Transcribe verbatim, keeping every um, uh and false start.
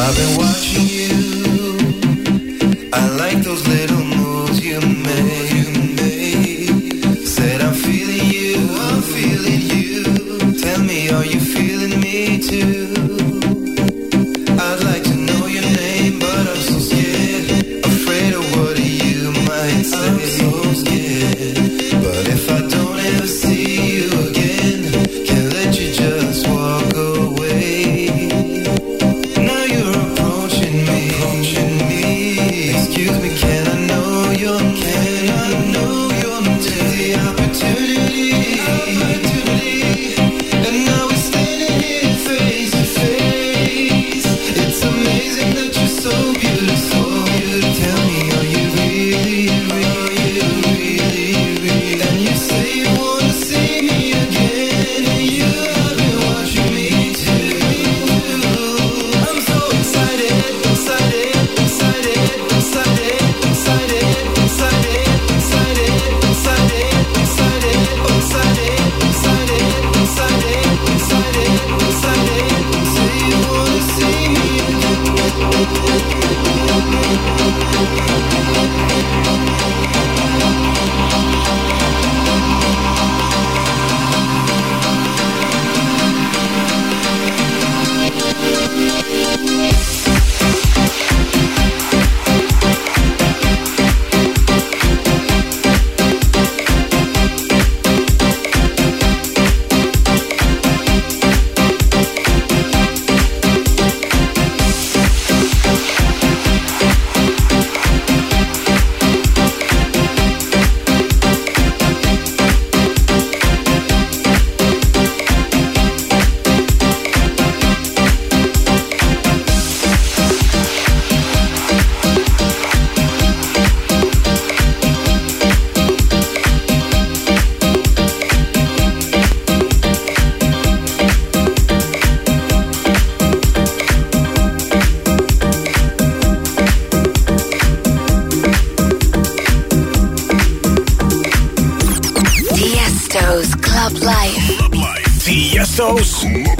I've been watching you. I like those little moves you make. You make. Said I'm feeling you, I'm feeling you. Tell me, are you feeling me too? I'd like to know your name, but I'm so scared. Afraid of what you might say. I'm so scared. But if I don't ever see you again, can't let you just walk away. Now you're approaching me, approaching me. Excuse me, can I know your name? Can I know your name? Take the opportunity, opportunity. And now we're standing here face to face. It's amazing that you're so beautiful. You tell me, are you really, really, really, really? And you say you wanna see me again, and you have been watching me too. I'm so excited, excited, excited, excited, excited, excited, excited, excited, excited, excited, excited, excited, excited, excited. Say you wanna see me again. Tiesto's Club Life. Tiesto's